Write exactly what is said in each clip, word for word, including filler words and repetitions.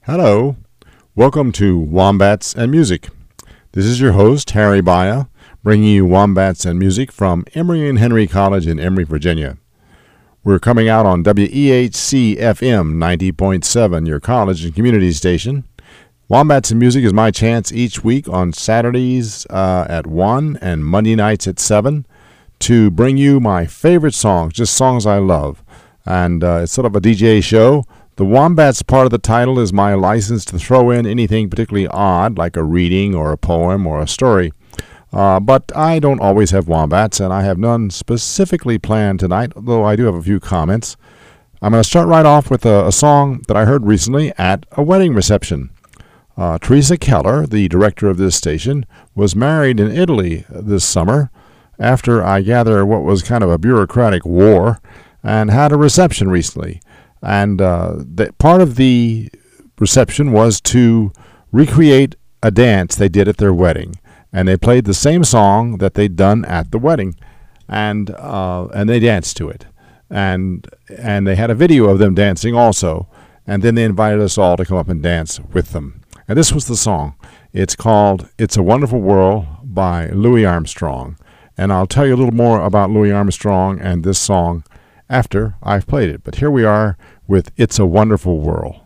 Hello, welcome to Wombats and Music. This is your host, Harry Baya, bringing you Wombats and Music from Emory and Henry College in Emory, Virginia. We're coming out on W E H C F M ninety point seven, your college and community station. Wombats and Music is my chance each week on Saturdays uh, at one and Monday nights at seven to bring you my favorite songs, just songs I love. And uh, it's sort of a D J show. The Wombats part of the title is my license to throw in anything particularly odd, like a reading or a poem or a story. Uh, but I don't always have wombats, and I have none specifically planned tonight, though I do have a few comments. I'm going to start right off with a, a song that I heard recently at a wedding reception. Uh, Teresa Keller, the director of this station, was married in Italy this summer after, I gather, what was kind of a bureaucratic war, and had a reception recently. And uh, the, part of the reception was to recreate a dance they did at their wedding. And they played the same song that they'd done at the wedding. And uh, and they danced to it. And and they had a video of them dancing also. And then they invited us all to come up and dance with them. And this was the song. It's called It's a Wonderful World by Louis Armstrong. And I'll tell you a little more about Louis Armstrong and this song after I've played it. But here we are with It's a Wonderful World.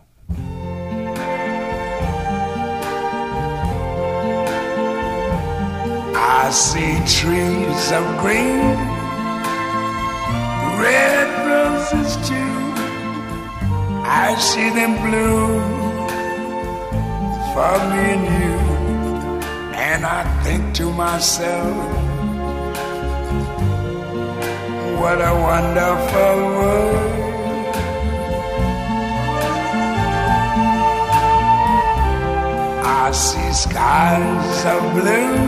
I see trees of green, red roses too. I see them bloom for me and you. And I think to myself, what a wonderful world. I see skies of blue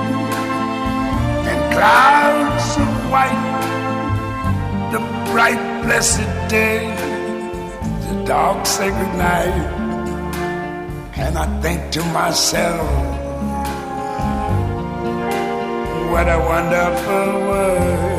and clouds of white, the bright blessed day, the dark sacred night. And I think to myself, what a wonderful world.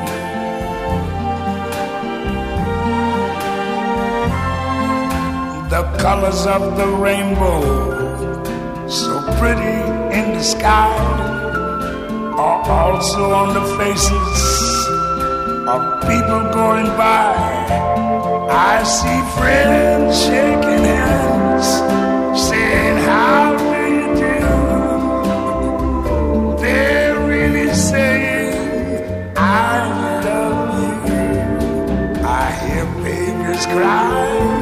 The colors of the rainbow, so pretty in the sky, are also on the faces of people going by. I see friends shaking hands, saying, how do you do? They're really saying, I love you. I hear babies cry,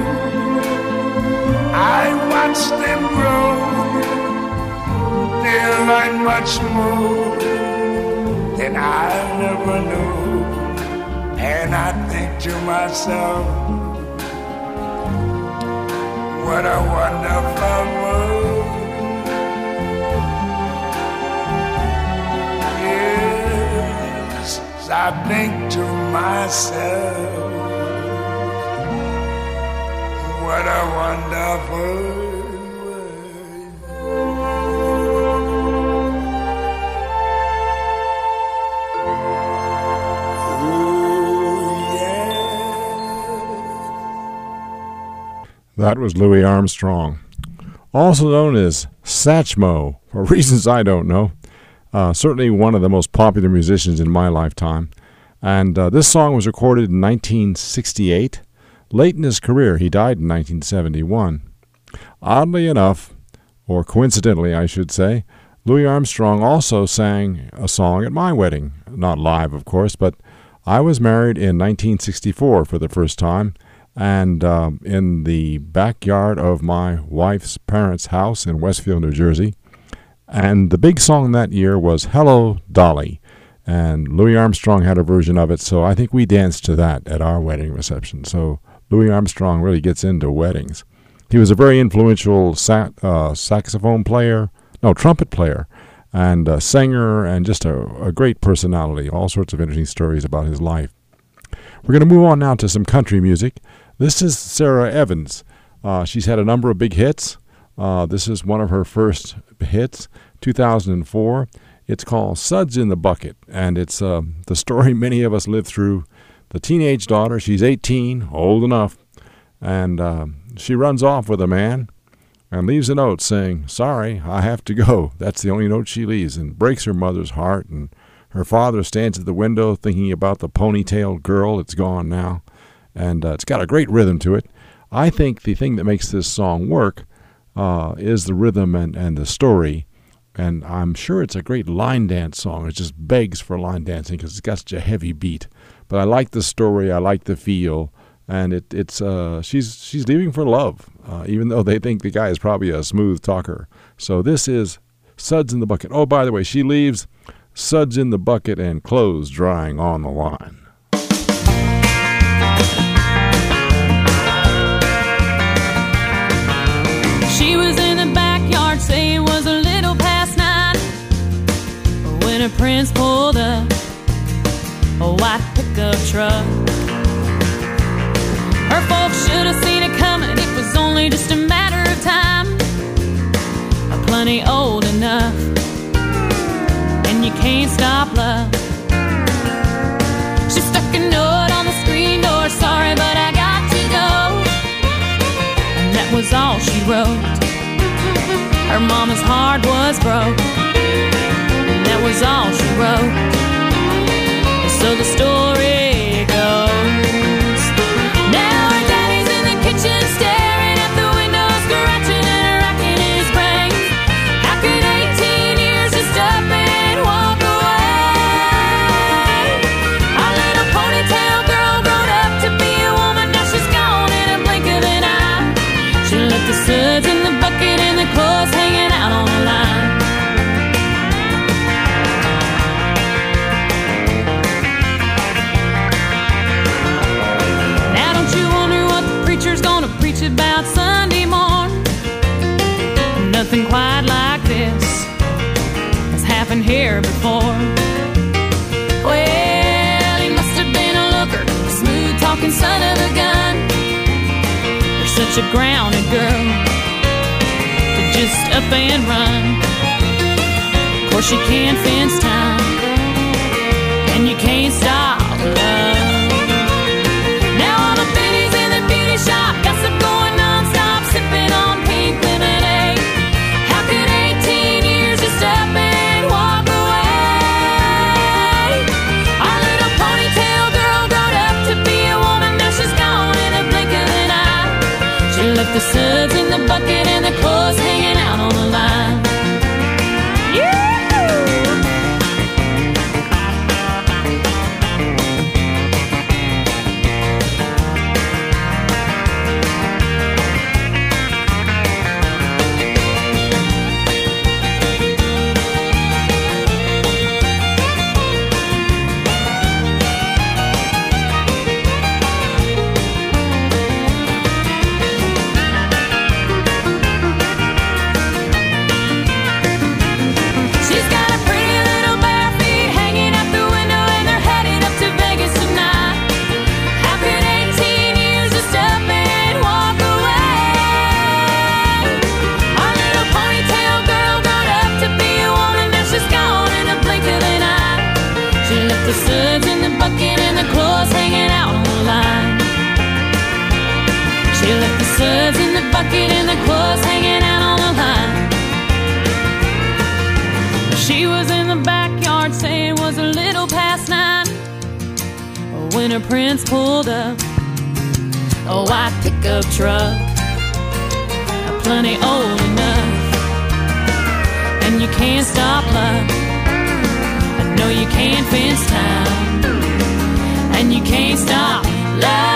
I watch them grow. They'll learn much more than I never knew. And I think to myself, what a wonderful world. Yes, I think to myself, what a wonderful world. That was Louis Armstrong, also known as Satchmo, for reasons I don't know. Uh, certainly one of the most popular musicians in my lifetime. And uh, this song was recorded in nineteen sixty-eight. Late in his career, he died in nineteen seventy-one. Oddly enough, or coincidentally I should say, Louis Armstrong also sang a song at my wedding. Not live, of course, but I was married in nineteen sixty-four for the first time, and um, in the backyard of my wife's parents' house in Westfield, New Jersey. And the big song that year was Hello, Dolly. And Louis Armstrong had a version of it, so I think we danced to that at our wedding reception. So Louis Armstrong really gets into weddings. He was a very influential sa- uh, saxophone player, no, trumpet player, and a singer, and just a, a great personality. All sorts of interesting stories about his life. We're going to move on now to some country music. This is Sara Evans. Uh, she's had a number of big hits. Uh, this is one of her first hits, two thousand four. It's called Suds in the Bucket, and it's uh, the story many of us live through. The teenage daughter, she's eighteen, old enough, and uh, she runs off with a man, and leaves a note saying, "Sorry, I have to go." That's the only note she leaves, and breaks her mother's heart. And her father stands at the window thinking about the ponytailed girl. It's gone now. And uh, it's got a great rhythm to it. I think the thing that makes this song work uh, is the rhythm and, and the story. And I'm sure it's a great line dance song. It just begs for line dancing because it's got such a heavy beat. But I like the story. I like the feel. And it, it's uh, she's she's leaving for love, uh, even though they think the guy is probably a smooth talker. So this is Suds in the Bucket. Oh, by the way, she leaves suds in the bucket and clothes drying on the line. She was in the backyard, say it was a little past nine, when her prince pulled up a white pickup truck. Her folks should have seen it coming, it was only just a matter of time. Plenty old enough, and you can't stop love. She stuck a note on the screen door, "Sorry, but I got to go." And that was all she wrote. Her mama's heart was broke, and that was all she wrote. And so the story goes. Now her daddy's in the kitchen staring at the window, scratching and racking his brain. How could eighteen years just up and walk away? Our little ponytail girl grown up to be a woman, now she's gone in a blink of an eye. She left the suds in the bucket and the clothes hanging out on the line. Now don't you wonder what the preacher's gonna preach about Sunday morn? Nothing quite like this has happened here before. Well, he must have been a looker, a smooth talking son of a gun. You're such a grounded girl to just up and run. Of course you can't fence time, and you can't stop love. Now all the pennies in the beauty shop, gossip going non-stop, sipping on pink lemonade. How could eighteen years just up and walk away? Our little ponytail girl grown up to be a woman, now she's gone in a blink of an eye. She left the suds in the bucket and the clothes hanging out on the line. Yeah! She's got a pretty little bare feet hanging out the window, and they're headed up to Vegas tonight. How could eighteen years just up and walk away? Our little ponytail girl grown up to be a woman, now she's gone in a blink of an eye. She left the suds in the bucket and the clothes hanging out on the line. She left the suds in the bucket and the clothes hanging out on the line. She was in the backyard, saying it was a little past nine, when her prince pulled up a white pickup truck, plenty old enough, and you can't stop love. I know you can't fence time, and you can't stop love.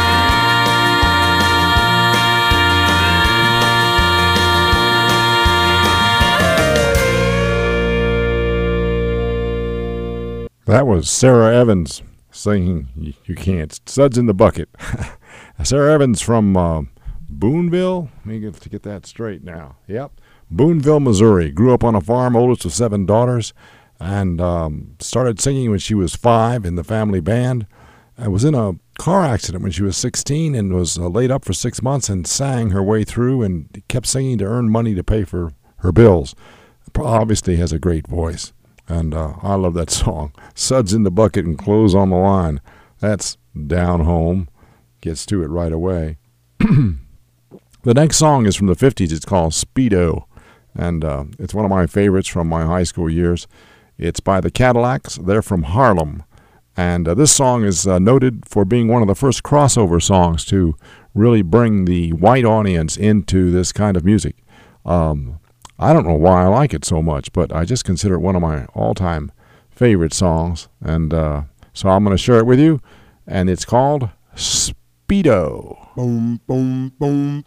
That was Sarah Evans singing "You You Can't." Suds in the Bucket. Sarah Evans from uh, Boonville. Let me get to get that straight now. Yep. Boonville, Missouri. Grew up on a farm, oldest of seven daughters, and um, started singing when she was five in the family band. I was in a car accident when she was sixteen and was uh, laid up for six months and sang her way through and kept singing to earn money to pay for her bills. Obviously has a great voice. And uh, I love that song. Suds in the bucket and clothes on the line. That's down home. Gets to it right away. The next song is from the fifties. It's called Speedo, and uh, it's one of my favorites from my high school years. It's by the Cadillacs. They're from Harlem, and uh, this song is uh, noted for being one of the first crossover songs to really bring the white audience into this kind of music. Um, I don't know why I like it so much, but I just consider it one of my all-time favorite songs, and uh, so I'm going to share it with you, and it's called Speedo. Boom, boom, boom.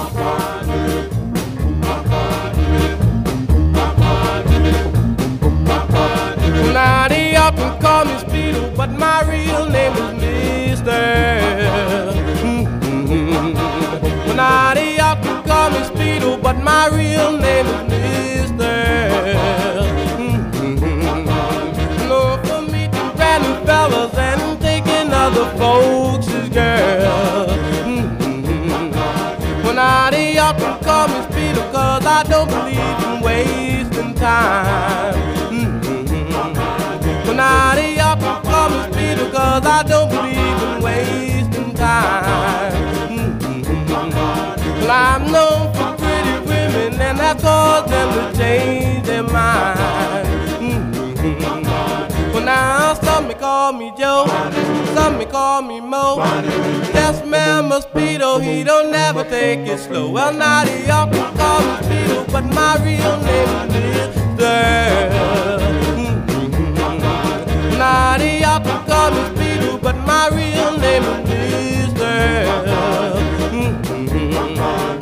Now they often call me Speedo, but my real name is Mister Mm-hmm. Now they often call me Speedo, but my real name is Mister Mm-hmm. No, for meeting brand new fellas and taking other folks' girls. Now they often call me Speedo, cause I don't believe in wasting time. Mm-hmm. Now they often call me Speedo, cause I don't believe in wasting time. Mm-hmm. Well, I'm known for pretty women, and that caused them to change their mind. Mm-hmm. Well, now some may call me Joe, some may call me Mo. Yes, man, my Speedo, he don't never take it slow. Well, now they often call me Speedo, but my real name is Mister Mm-hmm. Now they often call me Speedo, but my real name is Mister Mm-hmm.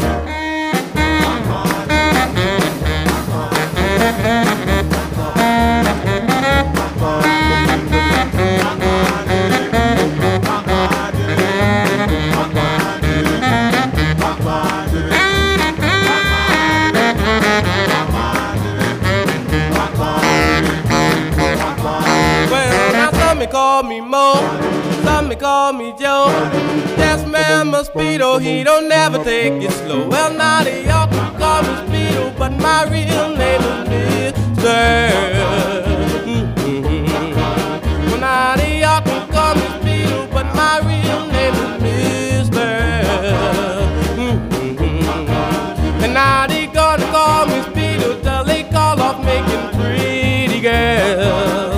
Call me Mo, some may call me Joe. Yes, man, my Speedo, he don't never take it slow. Well, now they often call me Speedo, but my real name is Mister Mm-hmm. Well, now they often call me Speedo, but my real name is Mister Mm-hmm. And now they gonna call me Speedo till they call off making pretty girls.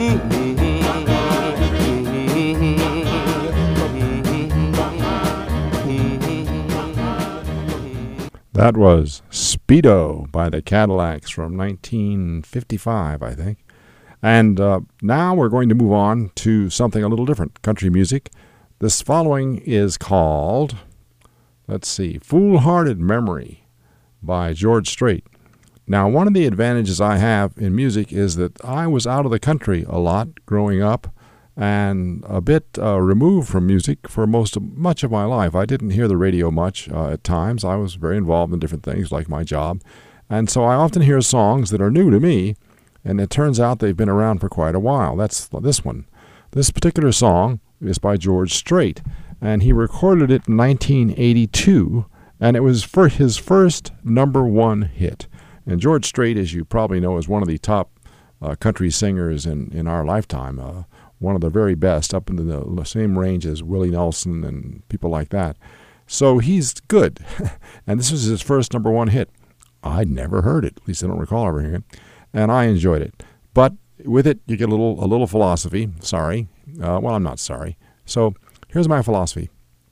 That was Speedo by the Cadillacs from nineteen fifty-five, I think. And uh, now we're going to move on to something a little different, country music. This following is called, let's see, Foolhardy Memory by George Strait. Now, one of the advantages I have in music is that I was out of the country a lot growing up and a bit uh, removed from music for most of, much of my life. I didn't hear the radio much uh, at times. I was very involved in different things like my job. And so I often hear songs that are new to me, and it turns out they've been around for quite a while. That's this one. This particular song is by George Strait, and he recorded it in nineteen eighty-two, and it was for his first number one hit. And George Strait, as you probably know, is one of the top uh, country singers in, in our lifetime. Uh, one of the very best, up in the same range as Willie Nelson and people like that. So he's good. And this was his first number one hit. I'd never heard it, at least I don't recall ever hearing it, and I enjoyed it. But with it, you get a little a little philosophy. Sorry. Uh, well, I'm not sorry. So here's my philosophy.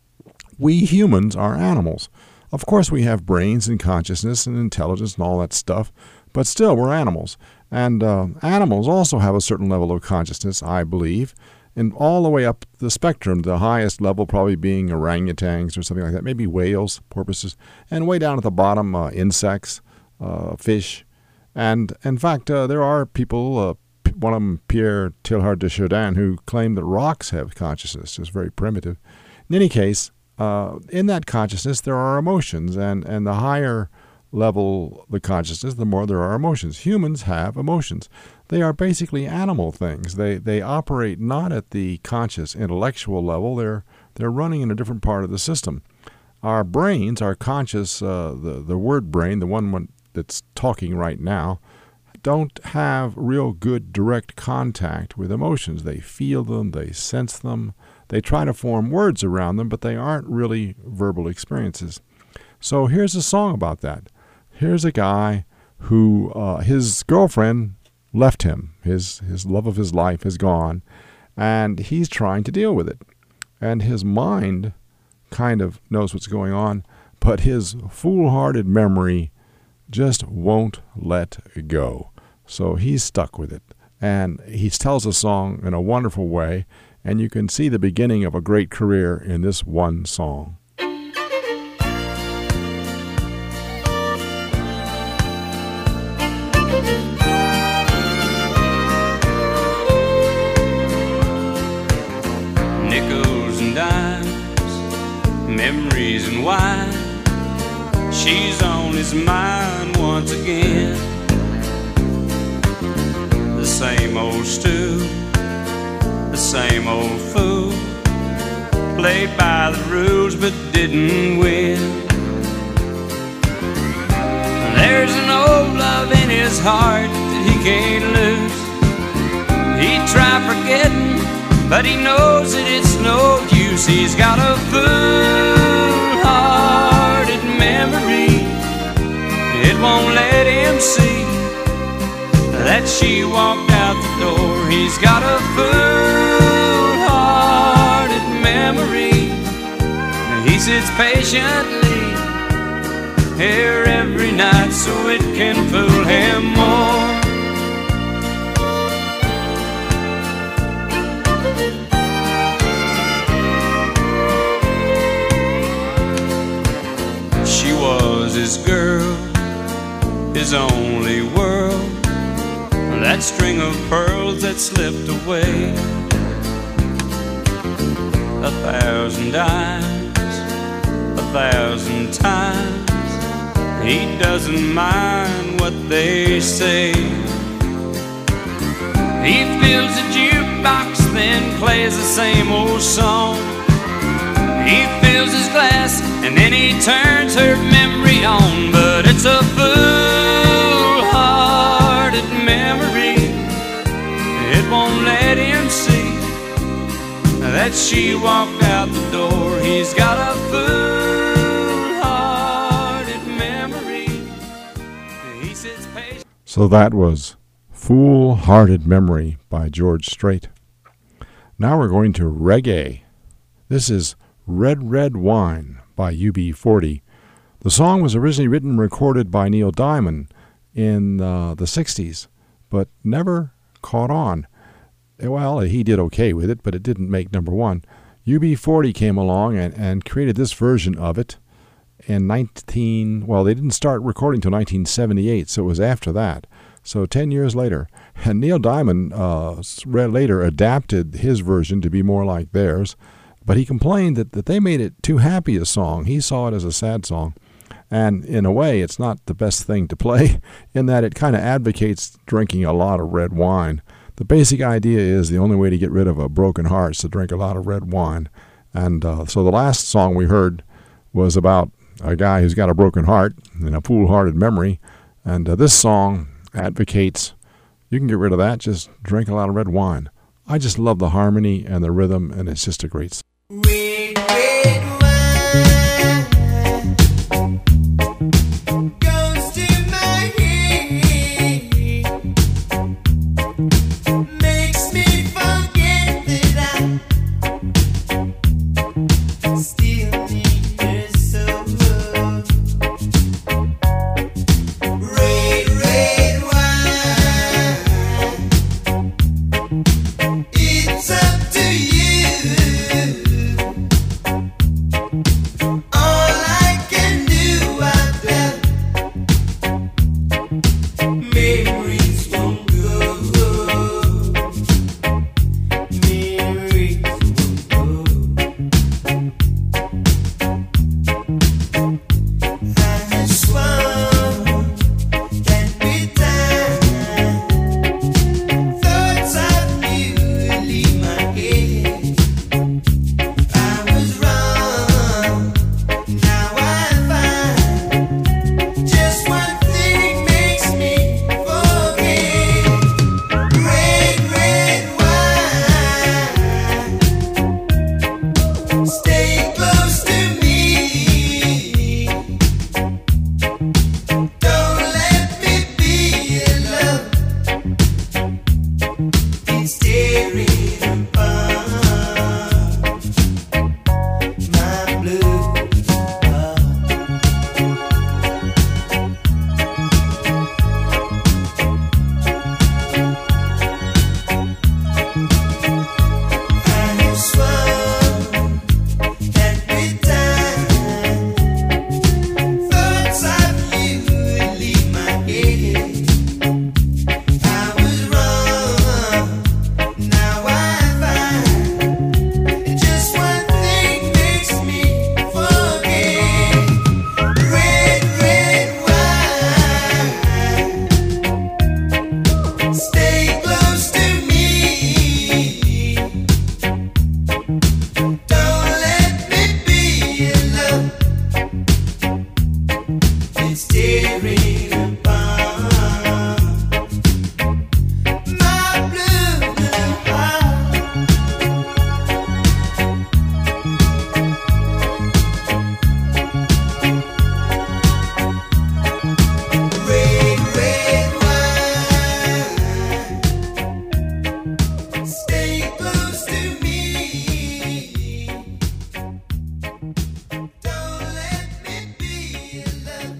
We humans are animals. Of course, we have brains and consciousness and intelligence and all that stuff, but still, we're animals. And uh, animals also have a certain level of consciousness, I believe, and all the way up the spectrum, the highest level probably being orangutans or something like that, maybe whales, porpoises, and way down at the bottom, uh, insects, uh, fish. And in fact, uh, there are people, uh, one of them, Pierre Teilhard de Chardin, who claim that rocks have consciousness, just very primitive. In any case, uh, in that consciousness, there are emotions, and, and the higher level the consciousness, the more there are emotions. Humans have emotions. They are basically animal things. They they operate not at the conscious intellectual level. They're they're running in a different part of the system. Our brains, our conscious, uh, the the word brain, the one that's talking right now, don't have real good direct contact with emotions. They feel them, they sense them, they try to form words around them, but they aren't really verbal experiences. So here's a song about that. Here's a guy who, uh, his girlfriend left him. His, his love of his life is gone, and he's trying to deal with it. And his mind kind of knows what's going on, but his foolhardy memory just won't let go. So he's stuck with it. And he tells a song in a wonderful way, and you can see the beginning of a great career in this one song. Nickels and dimes, memories and wine, she's on his mind once again. The same old stew, the same old fool, played by the rules but didn't win. There's an old love in his heart that he can't lose. He'd try forgetting, but he knows that it's no use. He's got a fool-hearted memory. It won't let him see that she walked out the door. He's got a fool-hearted memory. He sits patiently here every night so it can fool him more. She was his girl, his only world, that string of pearls that slipped away. A thousand dimes, a thousand times, he doesn't mind what they say. He fills a jukebox, then plays the same old song. He fills his glass, and then he turns her memory on. But it's a fool-hearted memory. It won't let him see that she walked out the door. He's got a fool-hearted memory. He sits patient. So that was Fool-Hearted Memory by George Strait. Now we're going to reggae. This is Red Red Wine by U B forty. The song was originally written and recorded by Neil Diamond in uh, the sixties, but never caught on. Well, he did okay with it, but it didn't make number one. U B forty came along and, and created this version of it in nineteen, well, they didn't start recording until nineteen seventy-eight, so it was after that. So ten years later. And Neil Diamond uh, later adapted his version to be more like theirs, but he complained that, that they made it too happy a song. He saw it as a sad song. And in a way, it's not the best thing to play in that it kind of advocates drinking a lot of red wine. The basic idea is the only way to get rid of a broken heart is to drink a lot of red wine. And uh, so the last song we heard was about a guy who's got a broken heart and a fool-hearted memory. And uh, this song advocates you can get rid of that, just drink a lot of red wine. I just love the harmony and the rhythm, and it's just a great song. Red, red wine goes to my head, makes me forget that I still need her so. Red, red wine, it's up to you. tearing apart my blue, blue heart. Red, red wine, stay close to me. Don't let me be alone.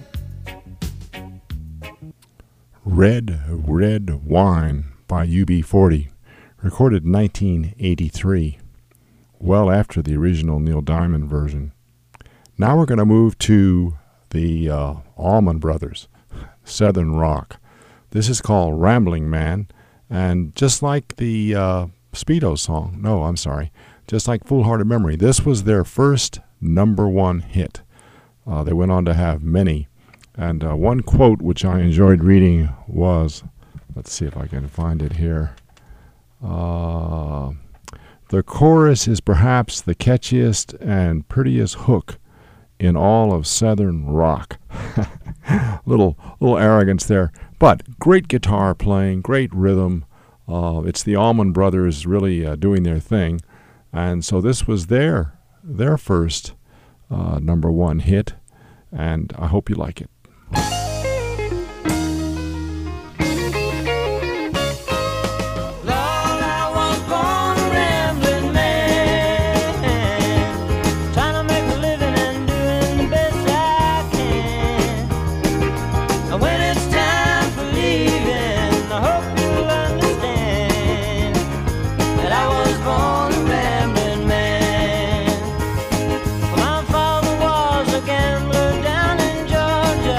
Red, Red Wine by U B forty, recorded in nineteen eighty-three, well after the original Neil Diamond version. Now we're going to move to the uh, Allman Brothers, Southern Rock. This is called Rambling Man, and just like the uh, Speedo song, no, I'm sorry, just like Foolhardy Memory, this was their first number one hit. Uh, they went on to have many. And uh, one quote which I enjoyed reading was, let's see if I can find it here. Uh, the chorus is perhaps the catchiest and prettiest hook in all of Southern rock. little little arrogance there, but great guitar playing, great rhythm. Uh, it's the Allman Brothers really uh, doing their thing, and so this was their their first uh, number one hit, and I hope you like it. Lord, I was born a rambling man, trying to make a living and doing the best I can. And when it's time for leaving, I hope you'll understand that I was born a rambling man. My father was a gambler down in Georgia.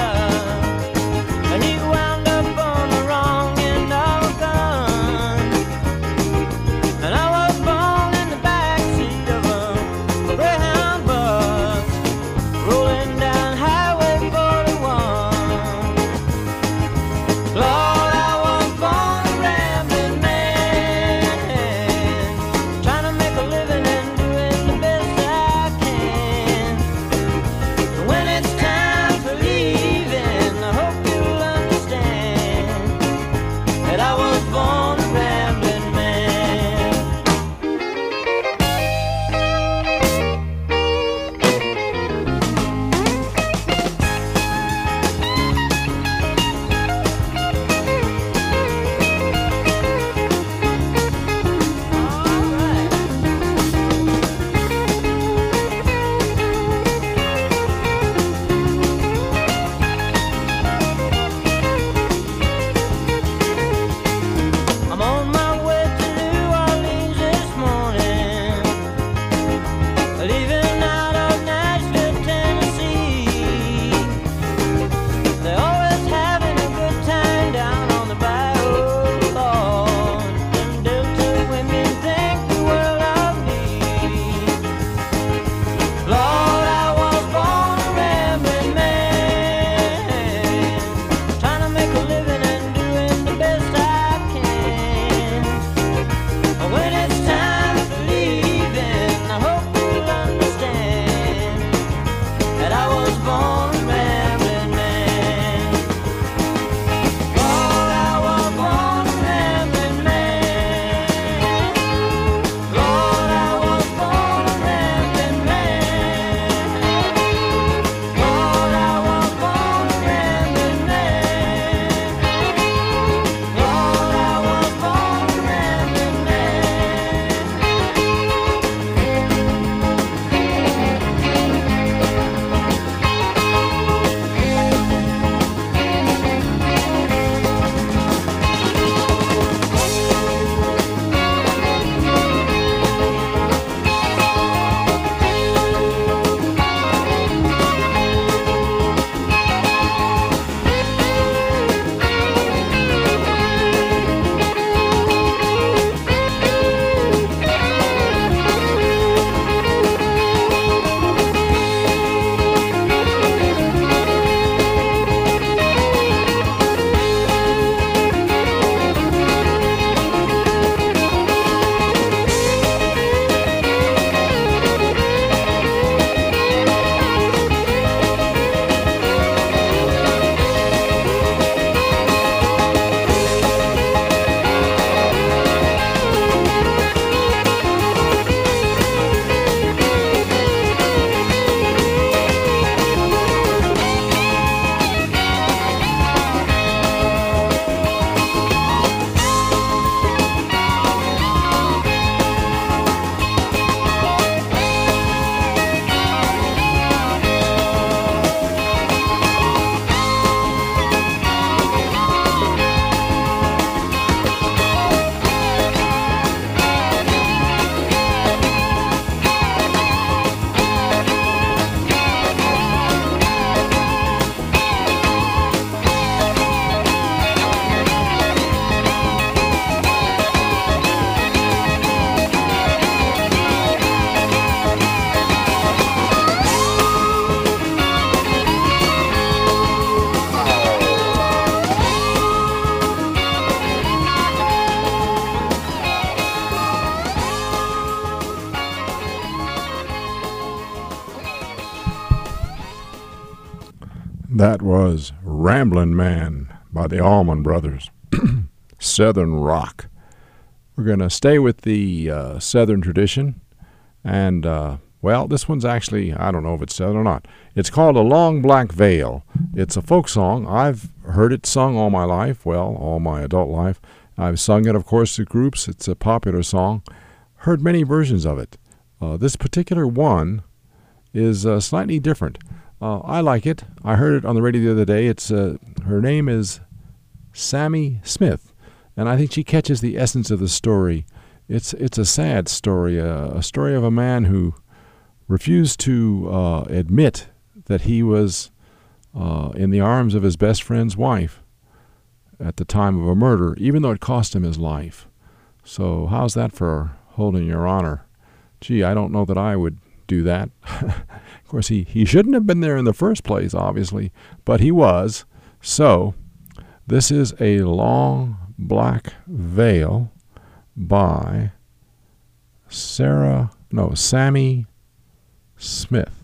That was Ramblin' Man by the Allman Brothers. Southern rock. We're going to stay with the uh, Southern tradition. And, uh, well, this one's actually, I don't know if it's Southern or not. It's called A Long Black Veil. It's a folk song. I've heard it sung all my life, well, all my adult life. I've sung it, of course, to groups. It's a popular song. Heard many versions of it. Uh, this particular one is uh, slightly different. Uh, I like it. I heard it on the radio the other day. It's uh, her name is Sammy Smith, and I think she catches the essence of the story. It's it's a sad story, uh, a story of a man who refused to uh, admit that he was uh, in the arms of his best friend's wife at the time of a murder, even though it cost him his life. So how's that for holding your honor? Gee, I don't know that I would do that. Of course, he, he shouldn't have been there in the first place, obviously, but he was. So this is A Long Black Veil by Sarah, no, Sammy Smith.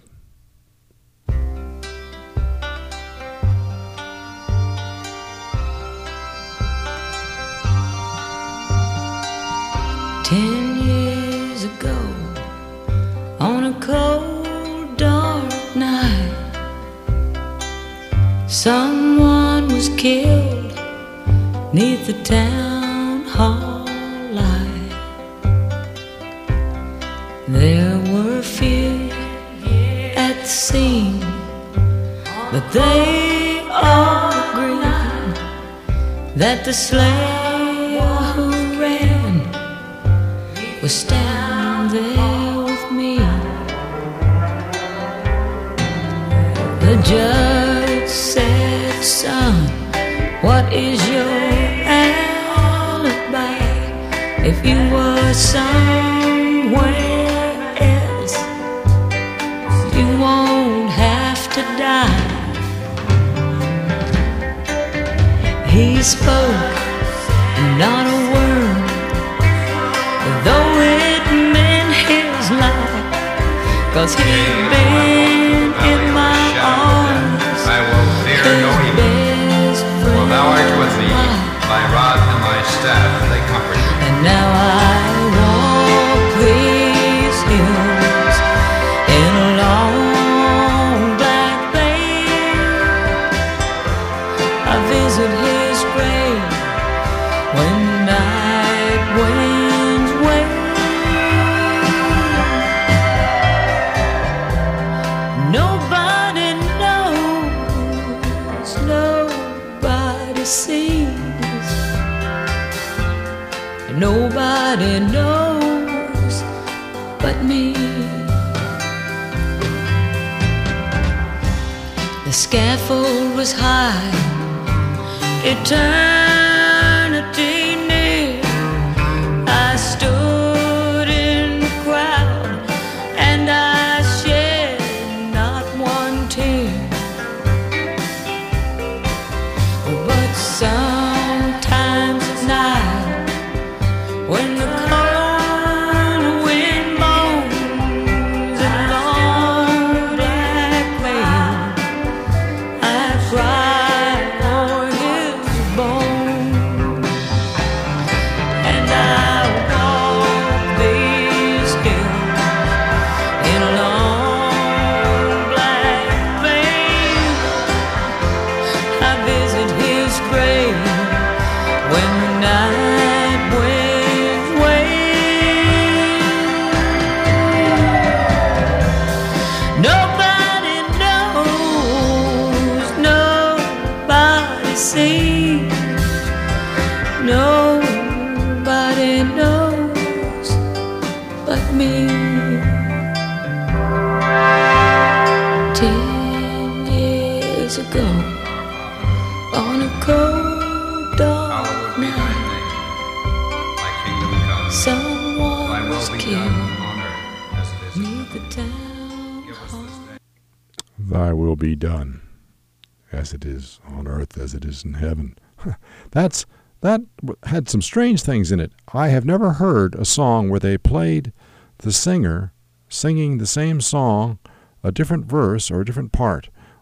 Ten years ago, on a cold, dark night, someone was killed 'neath the town hall light. There were few at the scene, but they all agreed that the slayer who ran was standing there with me. The judge said, son, what is your alibi? If you were somewhere else, you won't have to die. He spoke not a word, though it meant his life, 'cause he'd been in my arms, I will fear no his evil, best for thou art friend with me. alive. Thy rod and thy staff, they comfort me. And now I walk these hills in a long black veil. I visit his grave when night winds wail. Nobody knows, nobody sees, nobody knows but me. The scaffold was high, eternity near. I stood in the crowd and I shed not one tear. But sometimes at night, when the cold wind moans in a long black veil, I cry for his bones. And I walk these hills in a long black veil. I visit his grave when the night winds wail. Nobody knows, nobody sees, nobody knows but me. Ten years ago, on a cold, dark Hallowed be thy night, name. Thy kingdom come. someone Thy will was be done killed on earth as it is in neath the heaven. town Give us hall. this day. Thy will be done, as it is on earth, as it is in heaven. That's that w- had some strange things in it. I have never heard a song where they played the singer singing the same song, a different verse or a different part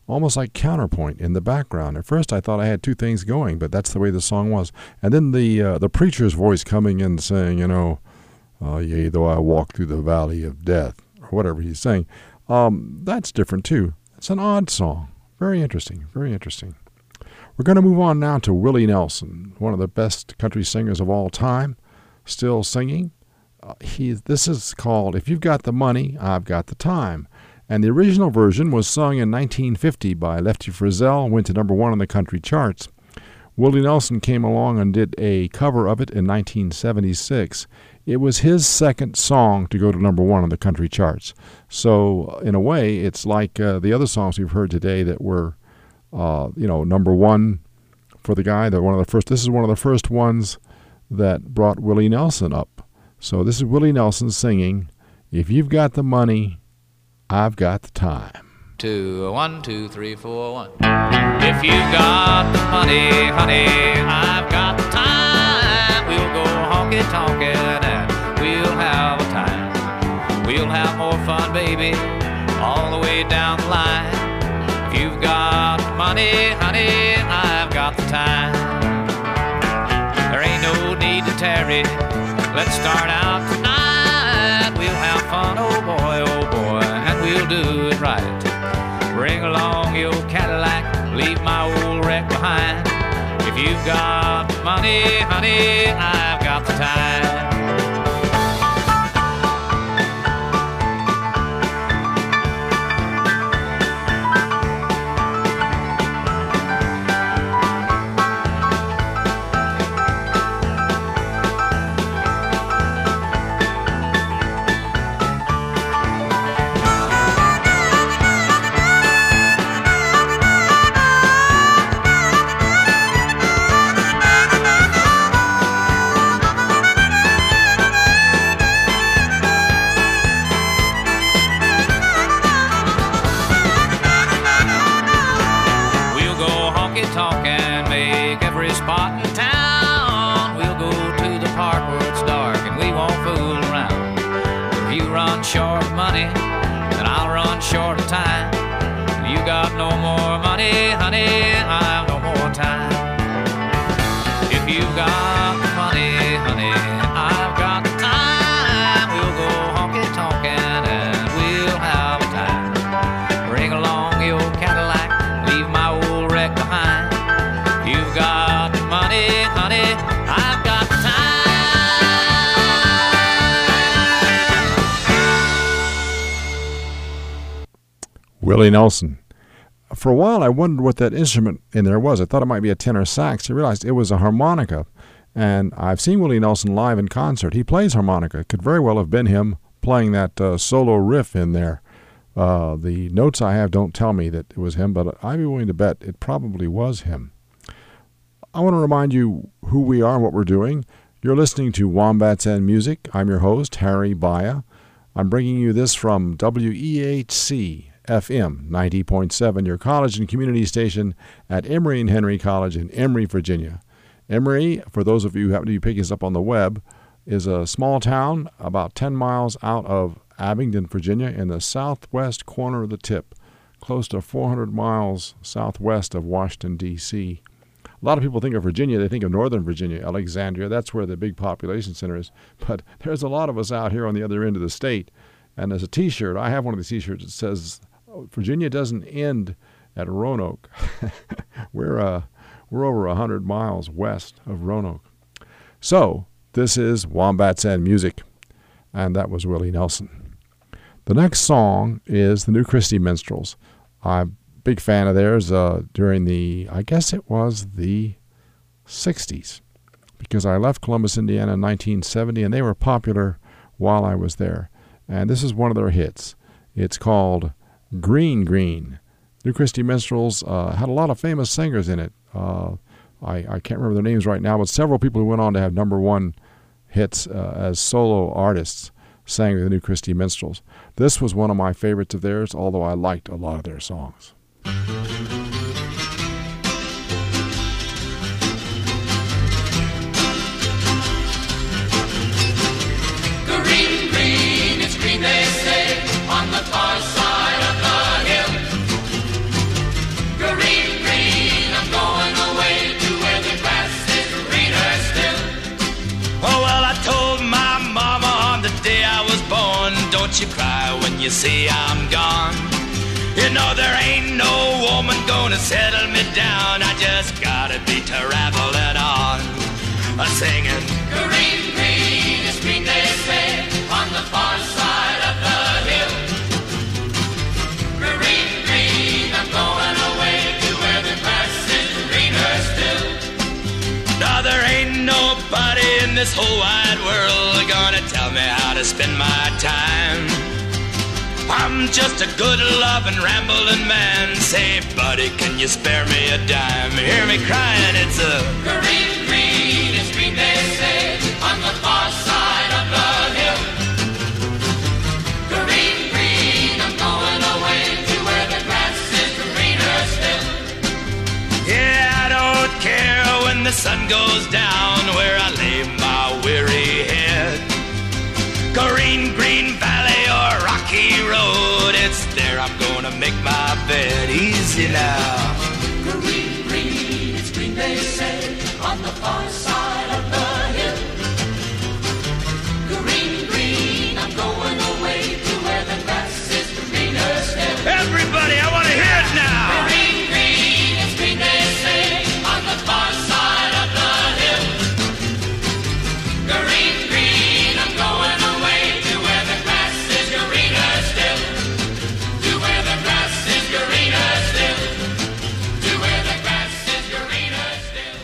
almost like counterpoint in the background. At first I thought I had two things going, but that's the way the song was. And then the uh, the preacher's voice coming in saying, you know, uh, yea, though I walk through the valley of death, or whatever he's saying. Um, that's different too. It's an odd song. Very interesting, very interesting. We're going to move on now to Willie Nelson, one of the best country singers of all time, still singing. Uh, he, this is called If You've Got the Money, I've Got the Time. And the original version was sung in nineteen fifty by Lefty Frizzell, went to number one on the country charts. Willie Nelson came along and did a cover of it in nineteen seventy-six. It was his second song to go to number one on the country charts. So, in a way, it's like uh, the other songs we've heard today that were, uh, you know, number one for the guy. That one of the first. This is one of the first ones that brought Willie Nelson up. So this is Willie Nelson singing, If You've Got the Money, I've Got the Time. Two, one, two, three, four, one. If you got the money, honey, I've got the time. We'll go honky-tonkin' and we'll have a time. We'll have more fun, baby, all the way down the line. If you've got the money, honey, I've got the time. There ain't no need to tarry. Let's start out tonight. We'll have fun, oh boy, oh boy, and we'll do it right. Bring along your Cadillac, leave my old wreck behind. If you've got money, honey, I've got the time. Short of money, then I'll run short of time. You got no more money, honey, I have no more time. If you got the money, honey, I've got the time. We'll go honky-tonkin' and we'll have a time. Bring along your Cadillac, leave my old wreck behind. You've got the money, honey, I've got the time. Willie Nelson. For a while, I wondered what that instrument in there was. I thought it might be a tenor sax. I realized it was a harmonica. And I've seen Willie Nelson live in concert. He plays harmonica. It could very well have been him playing that uh, solo riff in there. Uh, the notes I have don't tell me that it was him, but I'd be willing to bet it probably was him. I want to remind you who we are and what we're doing. You're listening to Wombats and Music. I'm your host, Harry Baya. I'm bringing you this from W E H C F M ninety point seven, your college and community station at Emory and Henry College in Emory, Virginia. Emory, for those of you who happen to be picking us up on the web, is a small town about ten miles out of Abingdon, Virginia, in the southwest corner of the tip, close to four hundred miles southwest of Washington, D C A lot of people think of Virginia, they think of Northern Virginia, Alexandria. That's where the big population center is. But there's a lot of us out here on the other end of the state. And there's a T-shirt. I have one of these T-shirts that says, Virginia doesn't end at Roanoke. we're uh, we're over one hundred miles west of Roanoke. So this is Wombats and Music, and that was Willie Nelson. The next song is the New Christy Minstrels. I'm a big fan of theirs uh, during the, I guess it was the sixties, because I left Columbus, Indiana in nineteen seventy, and they were popular while I was there. And this is one of their hits. It's called Green Green. New Christy Minstrels uh, had a lot of famous singers in it. Uh, I, I can't remember their names right now, but several people who went on to have number one hits uh, as solo artists sang with the New Christy Minstrels. This was one of my favorites of theirs, although I liked a lot of their songs. Green, green, it's green, they say, on the far side of the hill. you see I'm gone. You know there ain't no woman gonna settle me down. I just gotta be traveling on, a singing. Green, green is green, they say, on the far side of the hill. Green, green, I'm going away to where the grass is greener still. Now there ain't nobody in this whole wide world gonna tell me how to spend my time. I'm just a good loving rambling man. Say, buddy, can you spare me a dime? Hear me crying, it's a green, green is green, they say, on the far side of the hill. Green, green, I'm going away to where the grass is greener still. Yeah, I don't care when the sun goes down where I lay my weary head. Green, green valley or rocky road, it's there I'm gonna make my bed. Easy now. Green, green, it's green, they say, on the far side of the hill. Green, green, I'm going away to where the grass is greener still. Everybody, I wanna hear it now. Green, green, it's green, they say, on the far side of the hill. Green, green, I'm going away to where the grass is greener still. To where the grass is greener still. To where the grass is greener still.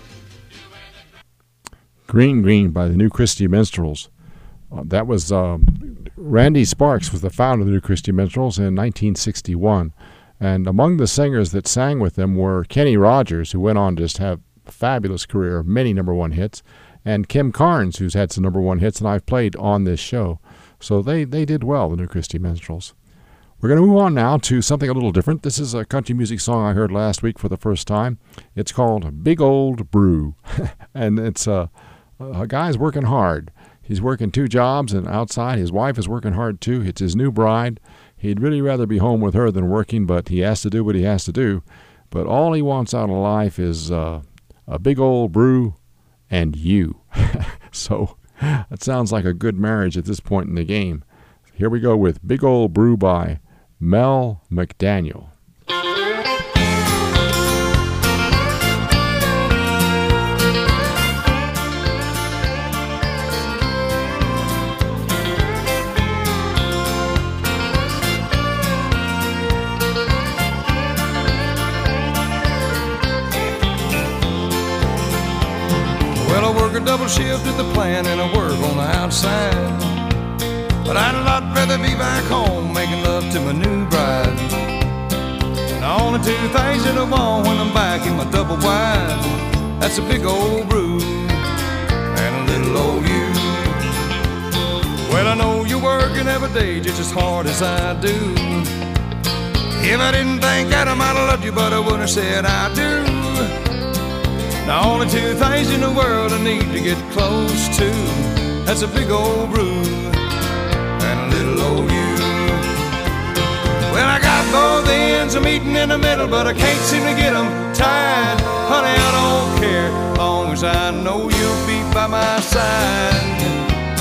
Green Green by the New Christie Minstrels. Uh, that was um, Randy Sparks was the founder of the New Christie Minstrels in nineteen sixty-one. And among the singers that sang with them were Kenny Rogers, who went on to just have a fabulous career, many number one hits, and Kim Carnes, who's had some number one hits, and I've played on this show. So they, they did well, the New Christie Minstrels. We're going to move on now to something a little different. This is a country music song I heard last week for the first time. It's called Big Old Brew, and it's uh, a guy's working hard. He's working two jobs, and outside his wife is working hard too. It's his new bride. He'd really rather be home with her than working, but he has to do what he has to do. But all he wants out of life is uh, a big old brew and you. So that sounds like a good marriage at this point in the game. Here we go with Big Old Brew by Mel McDaniel. Well, I work a double shift at the plant and I work on the outside. But I'd a lot rather be back home making love to my new bride. And the only two things that I want when I'm back in my double wide, that's a big old brew and a little old you. Well, I know you're working every day just as hard as I do. If I didn't think that I might have loved you, but I wouldn't have said I do. The only two things in the world I need to get close to, that's a big old brew and a little old you. Well, I got both ends, I'm eating in the middle, but I can't seem to get them tied. Honey, I don't care, long as I know you'll be by my side.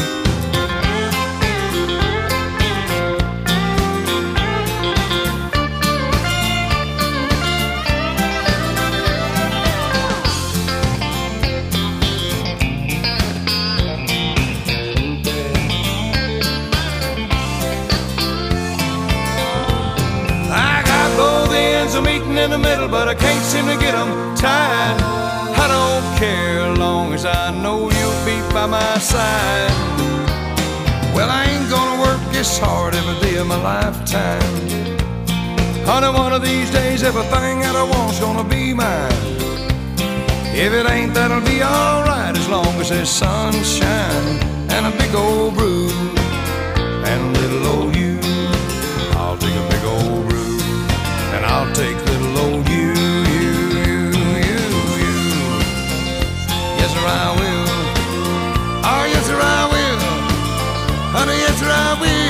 I'm eating in the middle, but I can't seem to get them tied. I don't care, long as I know you'll be by my side. Well, I ain't gonna work this hard every day of my lifetime. Honey, one of these days, everything that I want's gonna be mine. If it ain't, that'll be alright, as long as there's sunshine and a big old brew and a little old you. I'll take a big old brew and I'll take little old you, you, you, you, you. Yes, sir, I will. Oh, yes, sir, I will. Honey, yes, sir, I will.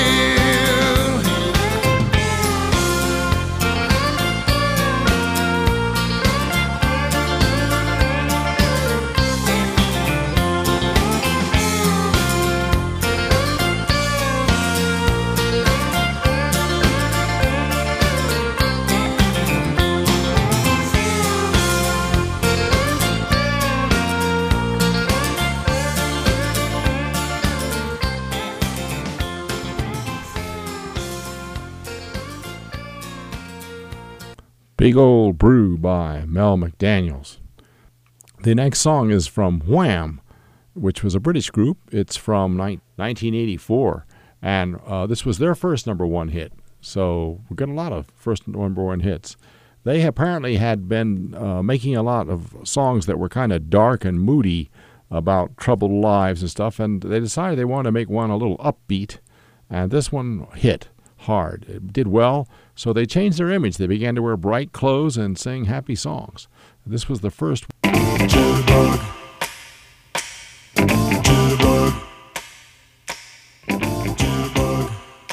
Big Old Brew by Mel McDaniels. The next song is from Wham, which was a British group. It's from nineteen eighty-four, and uh, this was their first number one hit. So we're getting a lot of first number one hits. They apparently had been uh, making a lot of songs that were kind of dark and moody about troubled lives and stuff, and they decided they wanted to make one a little upbeat, and this one hit hard. It did well, so they changed their image. They began to wear bright clothes and sing happy songs. This was the first. Jitterbug. Jitterbug. Jitterbug.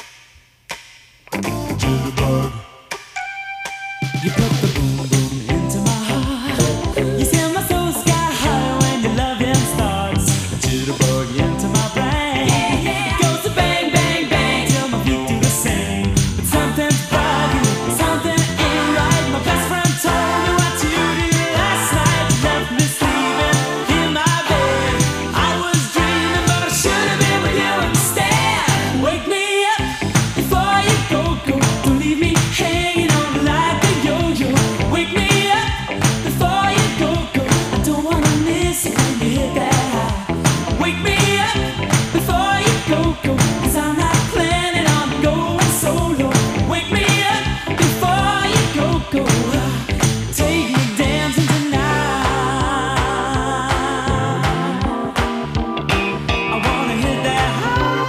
Jitterbug. You put the boom boom into my heart. You send my soul sky high when your loving starts. A jitterbug into my brain. Yeah, yeah. It goes to bang, bang, bang till my feet do the same. But something's bugging, something ain't right. My best friend told me what you did last night. You left me sleeping in my bed. I was dreaming, but I should have been with you instead. Wake me up before you go, go. Don't leave me hanging on like a yo-yo. Wake me up before you go, go. I don't wanna miss it when you hit that high. Wake me up before you go, go. Cause I'm not planning on going solo. Wake me up before you go, go. Take me dancing tonight. I wanna hit that high.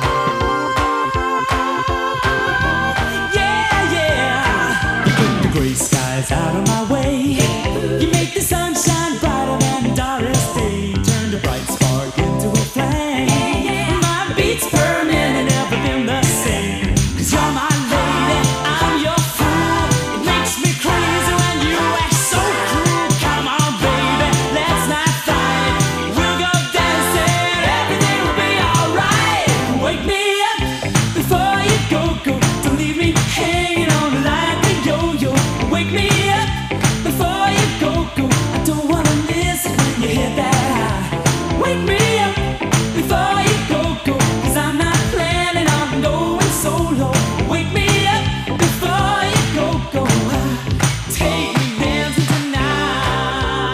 Yeah, yeah. You put the gray skies out of my way. You make the sunshine brighter than Doris Day. Turn the bright spark into a flame. My beats burning and never been the same. Cause you're my lady, I'm your fool. It makes me crazy when you act so cruel. Come on, baby, let's not fight. We'll go dancing, everything will be alright. Wake me up before you go, go. Don't leave me hanging on like a yo-yo. Wake me up before you go, go. I don't wanna miss it when you hit that high. Wake me up before you go, go. Cause I'm not planning on going solo. Wake me up before you go, go. Take me dancing tonight.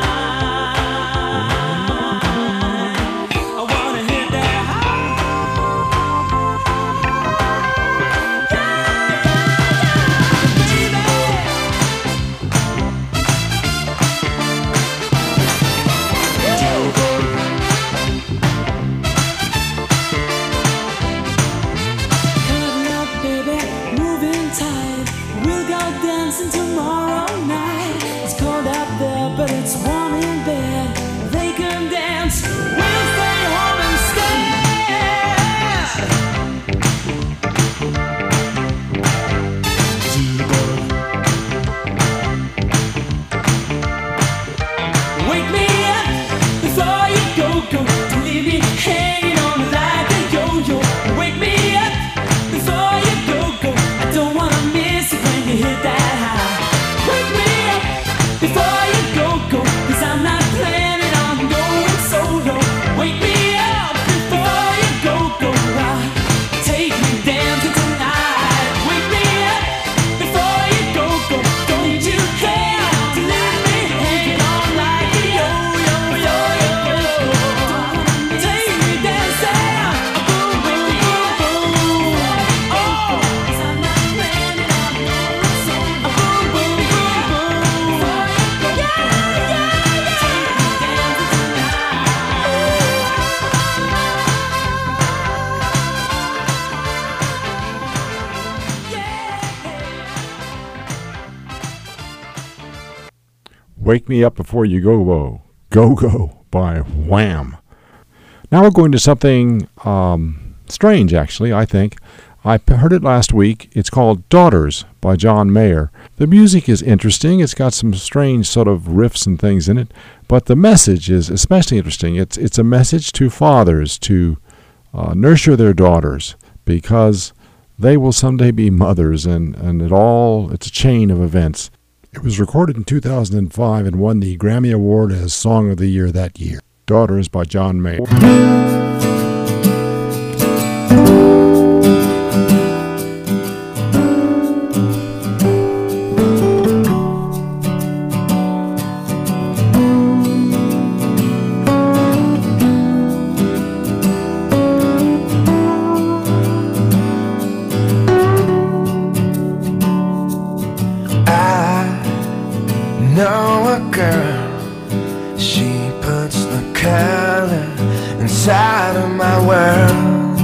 I wanna hit that high. Cuddle up, baby, moving tight. We'll go dancing tomorrow night. It's cold out there, but it's warm in bed. They can dance, we'll stay home instead. Wake me up before you go, go. Don't leave me hanging on like a yo-yo. Wake me up before you go, go. I don't wanna miss it when you hit that high. Wake me up before you go, go. Cause I'm not planning on going solo. Wake me up before you go, go. Take me dancing tonight. Wake me up before you go, go. Don't need you here to leave me hanging on like a yo-yo, yo-yo, yo. Take me dancing, boom, boom, boom, boom. Oh, 'cause I'm not planning on going solo. Boom, boom, boom, boom. Yeah, yeah, yeah. Take me dancing Wake Me Up Before You Go Go, Go Go by Wham. Now we're going to something um, strange, actually, I think. I p- heard it last week. It's called Daughters by John Mayer. The music is interesting. It's got some strange sort of riffs and things in it, but the message is especially interesting. It's it's a message to fathers to uh, nurture their daughters because they will someday be mothers, and, and it all it's a chain of events. It was recorded in two thousand five and won the Grammy Award as Song of the Year that year. Daughters by John Mayer. color inside of my world.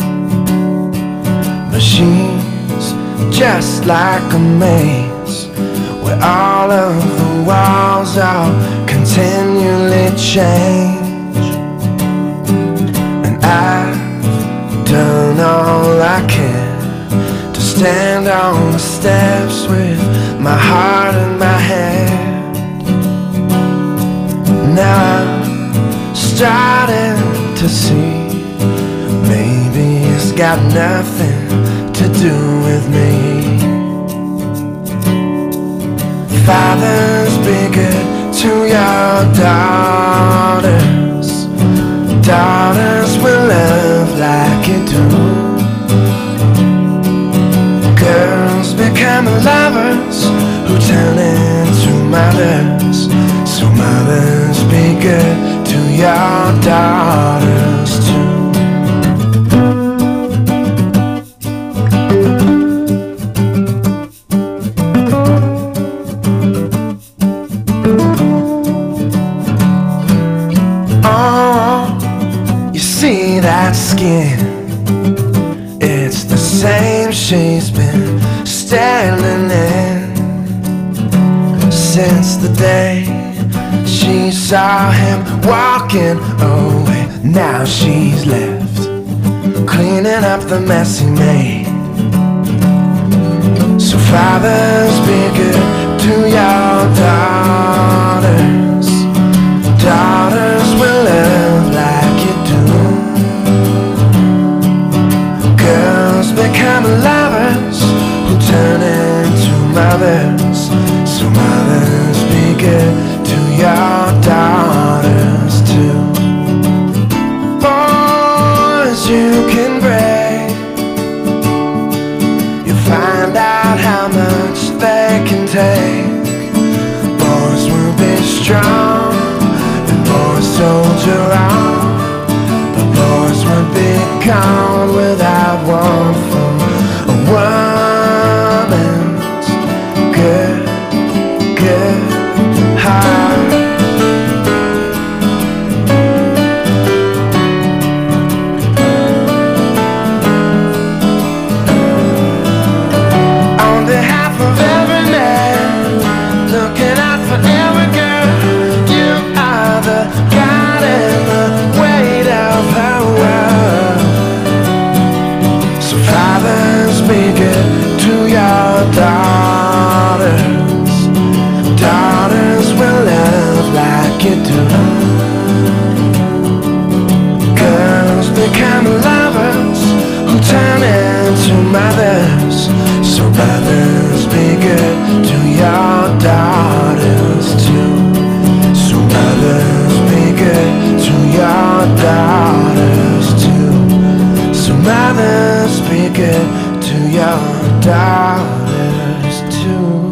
But she's just like a maze where all of the walls are continually change. And I've done all I can to stand on the steps with my heart in my hand. Now I'm starting to see maybe it's got nothing to do with me. Fathers, be good to your daughters. Daughters will love like you do. Girls become lovers who turn into mothers. So mothers, be good to your daughters too. Oh, you see that skin? It's the same she's been standing in since the day she saw him walking away. Now she's left cleaning up the mess he made. So fathers, be good to your daughters. Daughters will love like you do. Girls become lovers who turn into mothers. So mothers, be good to your daughters too. Boys, you can break. You find out how much they can take. Boys will be strong and boys soldier on. But boys will be gone without one from a woman's good, good heart. On behalf of every man, looking out for every girl, you are the God and the weight of her world. So fathers, be good to your daughters. Daughters will love like you do. Girls become lovers who turn into mothers. So mothers, be good to your daughters too. So mothers, be good to your daughters too. So mothers, be good to your daughters too.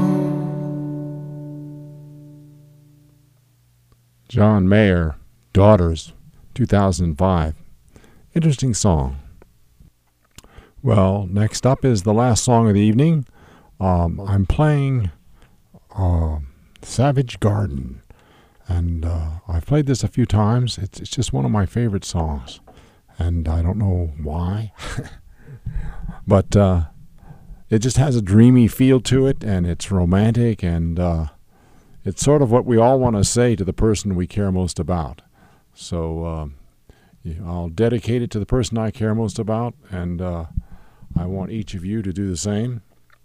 John Mayer, Daughters, two thousand five. Interesting song. Well, next up is the last song of the evening. Um, I'm playing uh, Savage Garden. And uh, I've played this a few times. It's, it's just one of my favorite songs. And I don't know why. But uh, it just has a dreamy feel to it, and it's romantic, and uh, it's sort of what we all want to say to the person we care most about. So uh, yeah, I'll dedicate it to the person I care most about, and uh, I want each of you to do the same.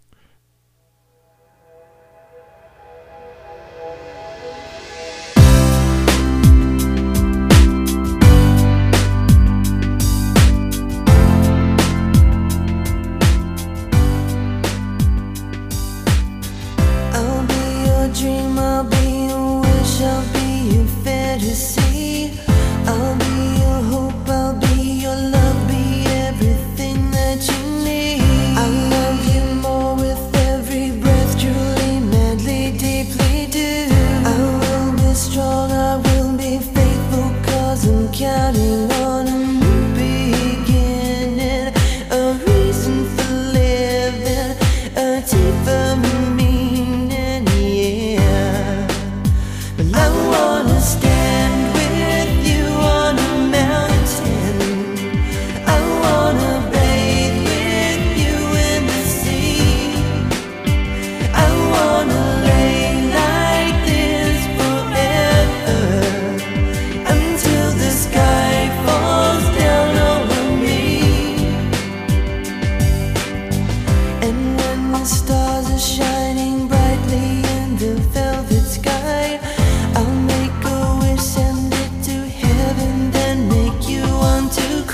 I'll be your dream, I'll be your wish, I'll be your fantasy. I'll be your hope, I'll be your love, be everything that you need. I'll love you more with every breath, truly, madly, deeply do. I will be strong, I will be faithful, cause I'm counting on a new beginning, a reason for living, a deeper meaning, yeah. But I wanna stand with you.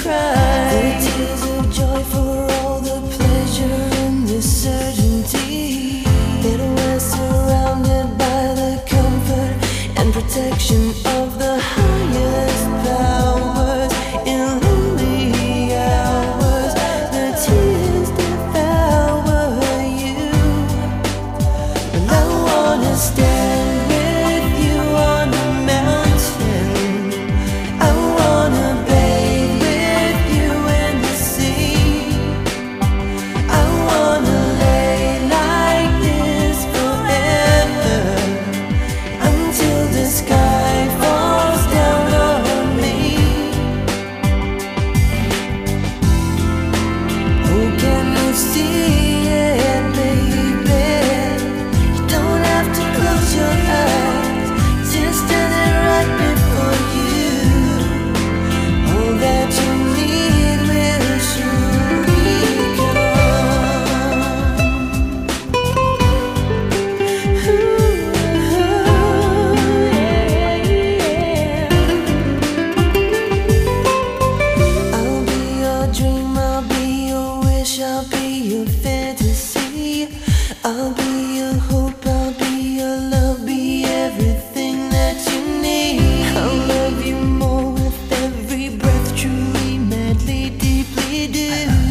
cry. The tears of joy for all the pleasure and the certainty that we're surrounded by the comfort and protection of the highest powers. In lonely hours, the tears devour you. But I wanna stand with you on a mountain. I wanna bathe with you in the sea. I wanna lay like this forever until the sky falls down on me. Oh, can you see it, baby? You don't have to close your eyes, just standing right before you. All that you need will surely come. I'll be your dream, I'll be your wish, I'll be your fantasy. I'll be your hope, I'll be your love, be everything that you need. I'll love you more with every breath, truly, madly, deeply do.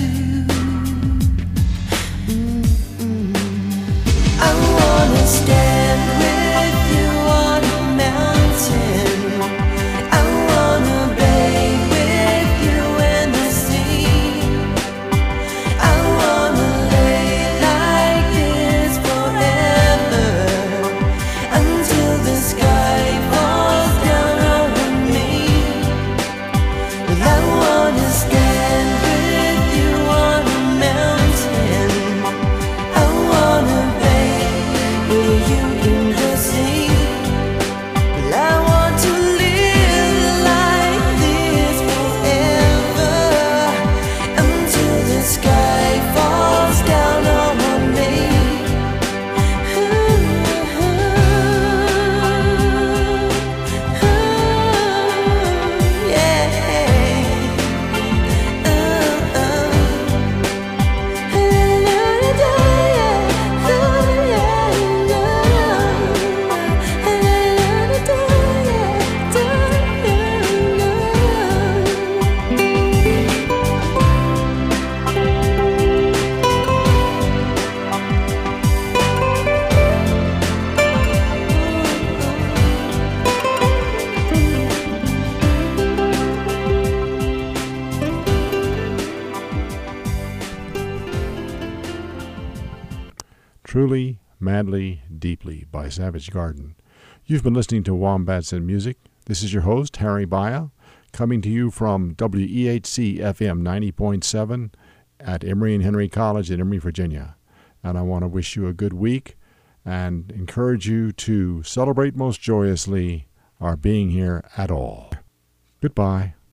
I wanna stand with you on a mountain. I wanna bathe with you in the sea. I wanna lay like this forever until the sky falls down on me. But I wanna stand with you on a mountain. I wanna bathe with you in the sea. But I want to live like this forever until the sky falls down on me. Truly, Madly, Deeply by Savage Garden. You've been listening to Wombats and Music. This is your host, Harry Baya, coming to you from W E H C F M ninety point seven at Emory and Henry College in Emory, Virginia. And I want to wish you a good week and encourage you to celebrate most joyously our being here at all. Goodbye.